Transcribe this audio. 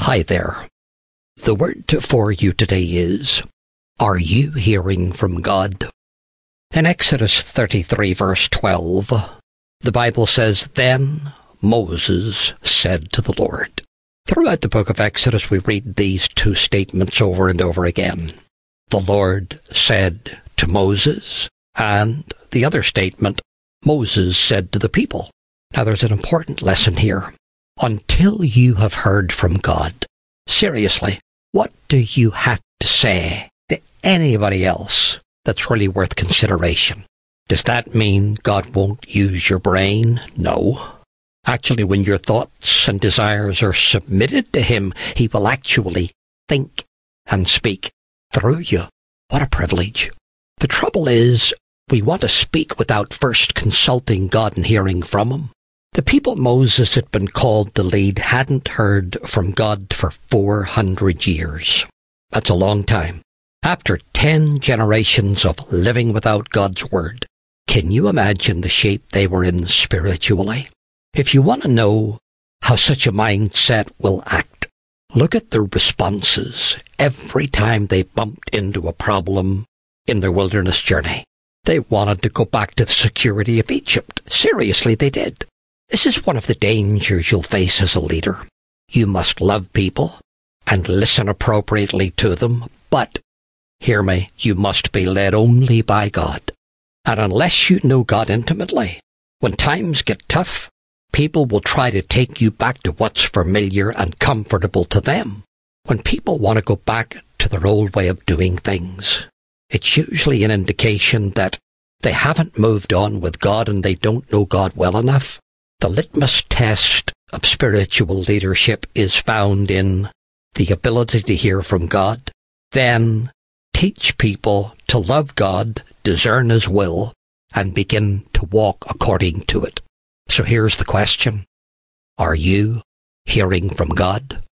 Hi there. The word for you today is, are you hearing from God? In Exodus 33 verse 12, the Bible says, Then Moses said to the Lord. Throughout the book of Exodus, we read these two statements over and over again. The Lord said to Moses, and the other statement, Moses said to the people. Now there's an important lesson here. Until you have heard from God, seriously, what do you have to say to anybody else that's really worth consideration? Does that mean God won't use your brain? No. Actually, when your thoughts and desires are submitted to Him, He will actually think and speak through you. What a privilege. The trouble is, we want to speak without first consulting God and hearing from Him. The people Moses had been called to lead hadn't heard from God for 400 years. That's a long time. After 10 generations of living without God's Word, can you imagine the shape they were in spiritually? If you want to know how such a mindset will act, look at their responses every time they bumped into a problem in their wilderness journey. They wanted to go back to the security of Egypt. Seriously, they did. This is one of the dangers you'll face as a leader. You must love people and listen appropriately to them, but, hear me, you must be led only by God. And unless you know God intimately, when times get tough, people will try to take you back to what's familiar and comfortable to them. When people want to go back to their old way of doing things, it's usually an indication that they haven't moved on with God and they don't know God well enough. The litmus test of spiritual leadership is found in the ability to hear from God, then teach people to love God, discern His will, and begin to walk according to it. So here's the question. Are you hearing from God?